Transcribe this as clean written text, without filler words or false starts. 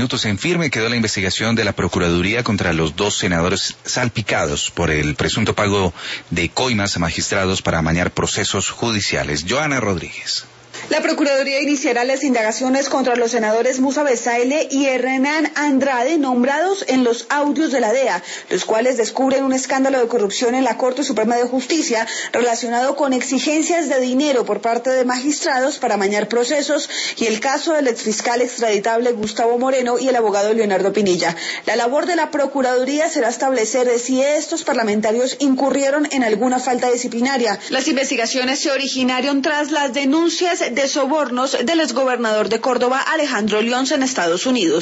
minutos. En firme quedó la investigación de la Procuraduría contra los 2 senadores salpicados por el presunto pago de coimas a magistrados para amañar procesos judiciales. Joana Rodríguez. La Procuraduría iniciará las indagaciones contra los senadores Musa Besaile y Hernán Andrade, nombrados en los audios de la DEA, los cuales descubren un escándalo de corrupción en la Corte Suprema de Justicia relacionado con exigencias de dinero por parte de magistrados para amañar procesos y el caso del exfiscal extraditable Gustavo Moreno y el abogado Leonardo Pinilla. La labor de la Procuraduría será establecer si estos parlamentarios incurrieron en alguna falta disciplinaria. Las investigaciones se originaron tras las denuncias de sobornos del exgobernador de Córdoba, Alejandro León, en Estados Unidos.